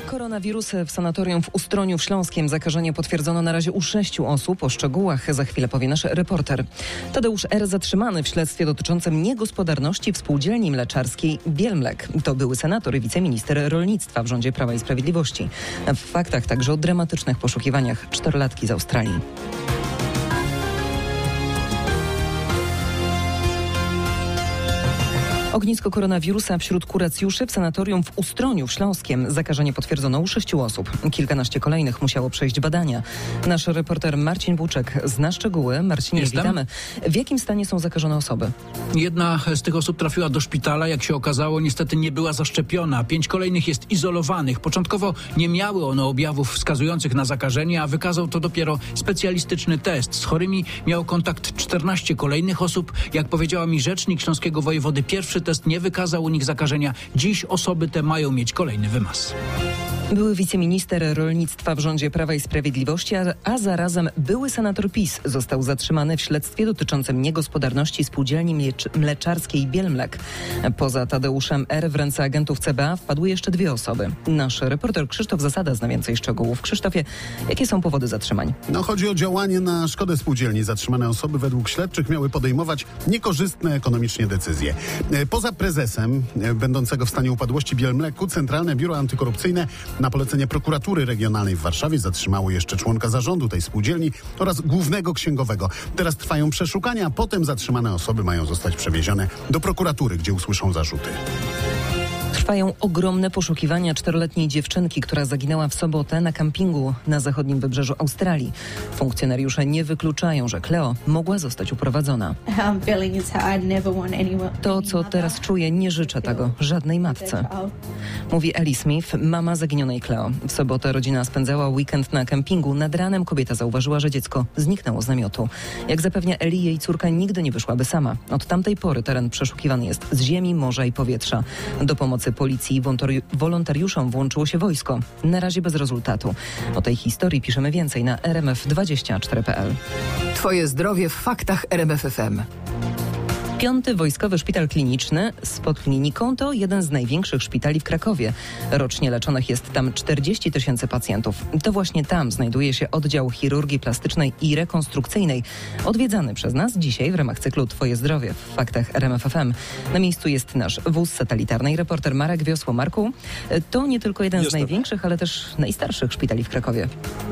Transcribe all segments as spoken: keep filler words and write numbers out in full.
Koronawirus w sanatorium w Ustroniu w Śląskiem. Zakażenie potwierdzono na razie u sześciu osób. O szczegółach za chwilę powie nasz reporter. Tadeusz R. zatrzymany w śledztwie dotyczącym niegospodarności w spółdzielni mleczarskiej Bielmlek. To były senator i wiceminister rolnictwa w rządzie Prawa i Sprawiedliwości. W faktach także o dramatycznych poszukiwaniach czterolatki z Australii. Ognisko koronawirusa wśród kuracjuszy w sanatorium w Ustroniu w Śląskiem. Zakażenie potwierdzono u sześciu osób. Kilkanaście kolejnych musiało przejść badania. Nasz reporter Marcin Buczek zna szczegóły. Marcinie, Jestem. witamy. W jakim stanie są zakażone osoby? Jedna z tych osób trafiła do szpitala. Jak się okazało, niestety nie była zaszczepiona. Pięć kolejnych jest izolowanych. Początkowo nie miały one objawów wskazujących na zakażenie, a wykazał to dopiero specjalistyczny test. Z chorymi miało kontakt czternaście kolejnych osób. Jak powiedziała mi rzecznik śląskiego wojewody, pierwszy test nie wykazał u nich zakażenia. Dziś osoby te mają mieć kolejny wymaz. Były wiceminister rolnictwa w rządzie Prawa i Sprawiedliwości, a, a zarazem były senator PiS został zatrzymany w śledztwie dotyczącym niegospodarności spółdzielni mlecz- mleczarskiej Bielmlek. Poza Tadeuszem R. w ręce agentów C B A wpadły jeszcze dwie osoby. Nasz reporter Krzysztof Zasada zna więcej szczegółów. Krzysztofie, jakie są powody zatrzymań? No, chodzi o działanie na szkodę spółdzielni. Zatrzymane osoby według śledczych miały podejmować niekorzystne ekonomicznie decyzje. Poza prezesem, będącego w stanie upadłości Bielmleku, Centralne Biuro Antykorupcyjne na polecenie prokuratury regionalnej w Warszawie zatrzymało jeszcze członka zarządu tej spółdzielni oraz głównego księgowego. Teraz trwają przeszukania, a potem zatrzymane osoby mają zostać przewiezione do prokuratury, gdzie usłyszą zarzuty. Trwają ogromne poszukiwania czteroletniej dziewczynki, która zaginęła w sobotę na kampingu na zachodnim wybrzeżu Australii. Funkcjonariusze nie wykluczają, że Cleo mogła zostać uprowadzona. To, co teraz czuję, nie życzę tego żadnej matce, mówi Ellie Smith, mama zaginionej Cleo. W sobotę rodzina spędzała weekend na kempingu. Nad ranem kobieta zauważyła, że dziecko zniknęło z namiotu. Jak zapewnia Ellie, jej córka nigdy nie wyszłaby sama. Od tamtej pory teren przeszukiwany jest z ziemi, morza i powietrza. Do pomocy policji i wolontariuszom włączyło się wojsko. Na razie bez rezultatu. O tej historii piszemy więcej na r m f dwadzieścia cztery kropka p l. Twoje zdrowie w faktach R M F F M. Piąty Wojskowy Szpital Kliniczny z podkliniką to jeden z największych szpitali w Krakowie. Rocznie leczonych jest tam czterdzieści tysięcy pacjentów. To właśnie tam znajduje się oddział chirurgii plastycznej i rekonstrukcyjnej, odwiedzany przez nas dzisiaj w ramach cyklu Twoje zdrowie w faktach R M F F M. Na miejscu jest nasz wóz satelitarny i reporter Marek Wiosło. Marku, to nie tylko jeden Jestem. z największych, ale też najstarszych szpitali w Krakowie.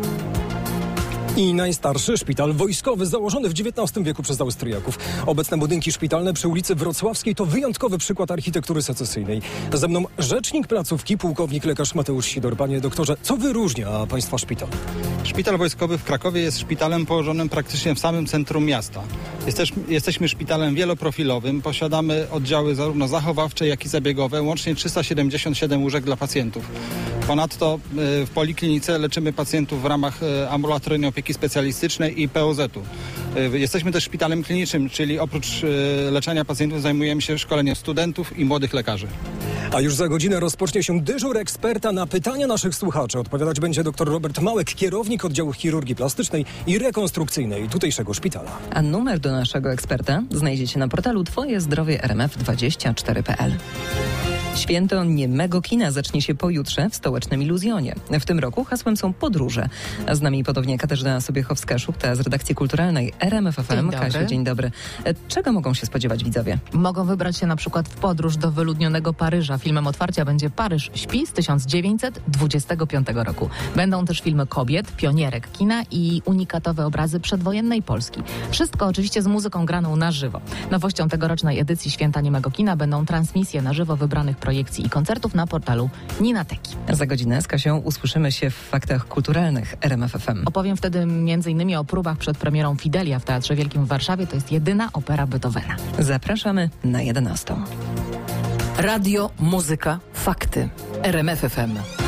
I najstarszy szpital wojskowy założony w dziewiętnastym wieku przez Austriaków. Obecne budynki szpitalne przy ulicy Wrocławskiej to wyjątkowy przykład architektury secesyjnej. Ze mną rzecznik placówki, pułkownik lekarz Mateusz Sidor. Panie doktorze, co wyróżnia państwa szpital? Szpital wojskowy w Krakowie jest szpitalem położonym praktycznie w samym centrum miasta. Jesteś, jesteśmy szpitalem wieloprofilowym, posiadamy oddziały zarówno zachowawcze, jak i zabiegowe, łącznie trzysta siedemdziesiąt siedem łóżek dla pacjentów. Ponadto w poliklinice leczymy pacjentów w ramach ambulatoryjnej opieki specjalistycznej i P O Z-u. Jesteśmy też szpitalem klinicznym, czyli oprócz leczenia pacjentów zajmujemy się szkoleniem studentów i młodych lekarzy. A już za godzinę rozpocznie się dyżur eksperta. Na pytania naszych słuchaczy odpowiadać będzie dr Robert Małek, kierownik oddziału chirurgii plastycznej i rekonstrukcyjnej tutejszego szpitala. A numer do naszego eksperta znajdziecie na portalu twoje zdrowie r m f dwadzieścia cztery kropka p l. Święto niemego kina zacznie się pojutrze w stołecznym Iluzjonie. W tym roku hasłem są podróże. A z nami podobnie Katarzyna Sobiechowska-Szuchta z redakcji kulturalnej R M F F M. Dzień dobry. Kasiu, dzień dobry. Czego mogą się spodziewać widzowie? Mogą wybrać się na przykład w podróż do wyludnionego Paryża. Filmem otwarcia będzie Paryż śpi z tysiąc dziewięćset dwudziestego piątego roku. Będą też filmy kobiet, pionierek kina i unikatowe obrazy przedwojennej Polski. Wszystko oczywiście z muzyką graną na żywo. Nowością tegorocznej edycji Święta Niemego Kina będą transmisje na żywo wybranych projekcji i koncertów na portalu Ninateki. Za godzinę z Kasią usłyszymy się w faktach kulturalnych R M F F M. Opowiem wtedy m.in. o próbach przed premierą Fidelia w Teatrze Wielkim w Warszawie. To jest jedyna opera Beethovena. Zapraszamy na jedenastą. Radio, muzyka, fakty. R M F F M.